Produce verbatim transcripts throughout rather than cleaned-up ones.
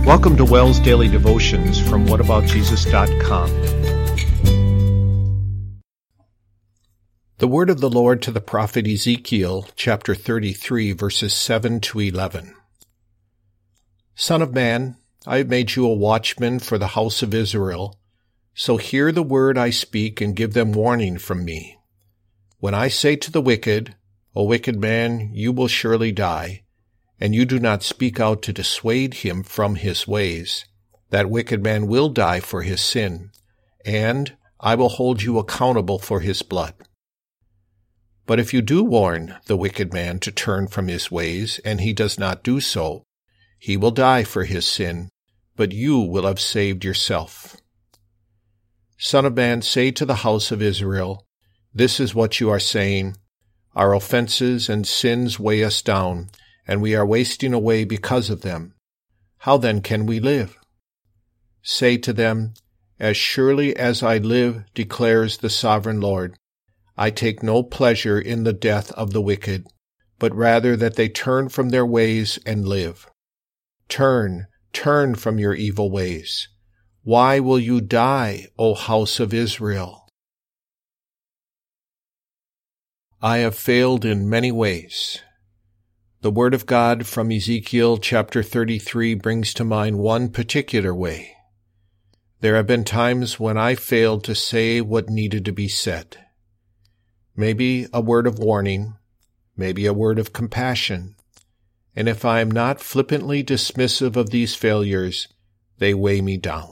Welcome to Wells Daily Devotions from what about jesus dot com. The word of the Lord to the prophet Ezekiel, chapter thirty-three, verses seven to eleven. Son of man, I have made you a watchman for the house of Israel, so hear the word I speak and give them warning from me. When I say to the wicked, O wicked man, you will surely die, and you do not speak out to dissuade him from his ways, that wicked man will die for his sin, and I will hold you accountable for his blood. But if you do warn the wicked man to turn from his ways, and he does not do so, he will die for his sin, but you will have saved yourself. Son of man, say to the house of Israel, this is what you are saying, our offenses and sins weigh us down, and we are wasting away because of them. How then can we live? Say to them, as surely as I live, declares the sovereign Lord, I take no pleasure in the death of the wicked, but rather that they turn from their ways and live. Turn, turn from your evil ways. Why will you die, O house of Israel? I have failed in many ways. The word of God from Ezekiel chapter thirty-three brings to mind one particular way. There have been times when I failed to say what needed to be said. Maybe a word of warning, maybe a word of compassion, and if I am not flippantly dismissive of these failures, they weigh me down.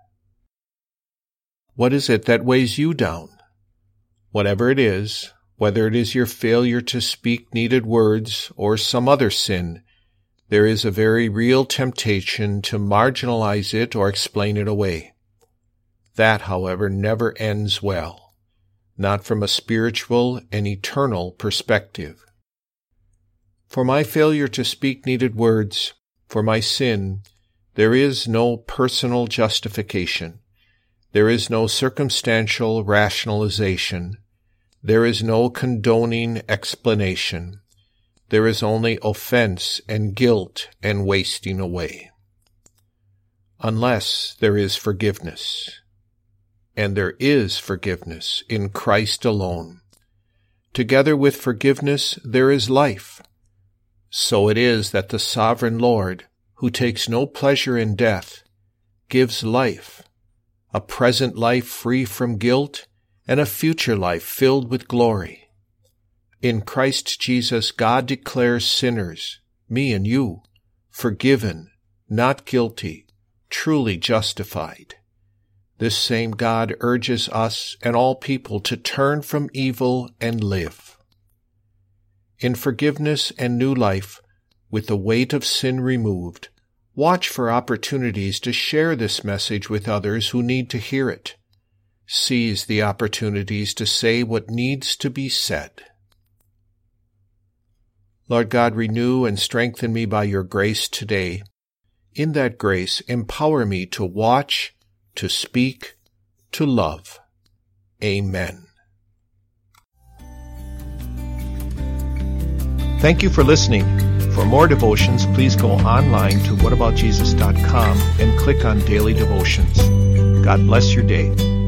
What is it that weighs you down? Whatever it is, whether it is your failure to speak needed words or some other sin, there is a very real temptation to marginalize it or explain it away. That, however, never ends well, not from a spiritual and eternal perspective. For my failure to speak needed words, for my sin, there is no personal justification. There is no circumstantial rationalization. There is no condoning explanation. There is only offense and guilt and wasting away. Unless there is forgiveness. And there is forgiveness in Christ alone. Together with forgiveness there is life. So it is that the sovereign Lord, who takes no pleasure in death, gives life, a present life free from guilt, and a future life filled with glory. In Christ Jesus, God declares sinners, me and you, forgiven, not guilty, truly justified. This same God urges us and all people to turn from evil and live. In forgiveness and new life, with the weight of sin removed, watch for opportunities to share this message with others who need to hear it. Seize the opportunities to say what needs to be said. Lord God, renew and strengthen me by your grace today. In that grace, empower me to watch, to speak, to love. Amen. Thank you for listening. For more devotions, please go online to what about jesus dot com and click on Daily Devotions. God bless your day.